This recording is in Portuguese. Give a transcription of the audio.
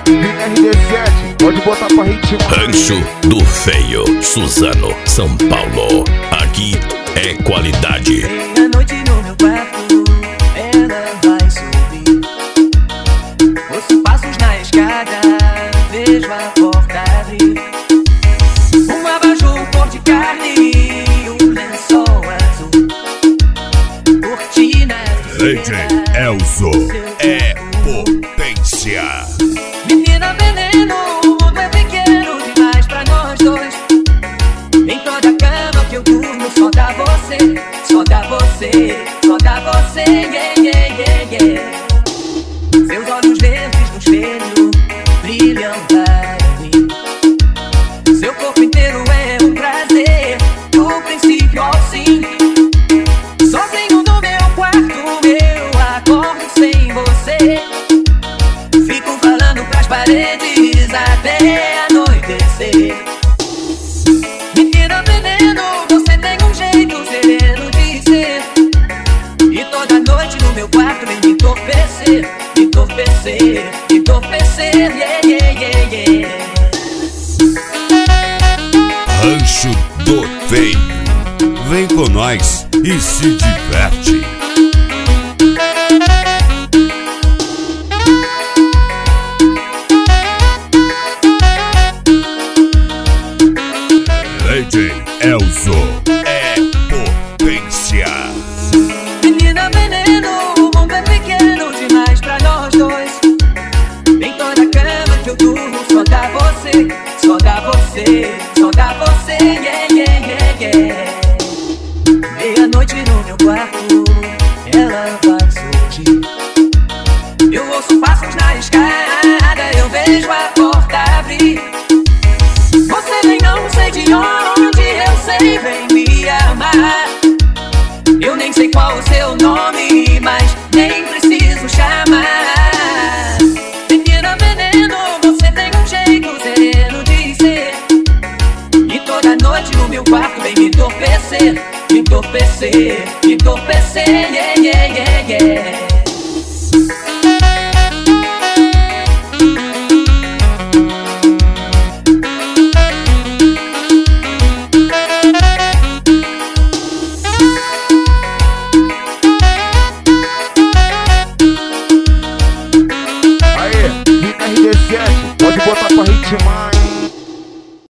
RD7, pode botar pra ritmo. Rancho do Feio, Suzano, São Paulo. Aqui é qualidade. Meia-noite no meu quarto, ela vai subir. Ouço passos na escada, vejo a porta abrir. Um abajur cor de carne e um lençol azul. Cortina DJ Elzo é potência. Menina veneno, o mundo é pequeno demais pra nós dois. Em toda cama que eu durmo só dá você, só dá você, só dá você, yeah, yeah, yeah, yeah. Seus olhos verdes no espelho brilham para mim. Seu corpo inteiro é um prazer, do princípio ao fim. Sozinho no meu quarto eu acordo sem você. Fico falando pras paredes até anoitecer. Menina veneno, você tem um jeito sereno de ser. E toda noite no meu quarto vem me entorpecer, me entorpecer, me entorpecer, yeah, yeah, yeah, yeah. Rancho do Feio. Vem com nós e se diverte. DJ Elzo é potência. Menina veneno, o mundo é pequeno demais pra nós dois. Em toda cama que eu durmo só dá você, só dá você, só dá você, yeah, yeah, yeah, yeah. Meia-noite no meu quarto, ela vai surgir. Eu ouço passos na escada, eu vejo a porta abrir. Você vem, não sei de onde, eu sei, vem me amar. Eu nem sei qual o seu nome, mas nem preciso chamar. Menina veneno, você tem um jeito sereno de ser. E toda noite no meu quarto vem me entorpecer, me entorpecer, me entorpecer, yeah, yeah, yeah, yeah.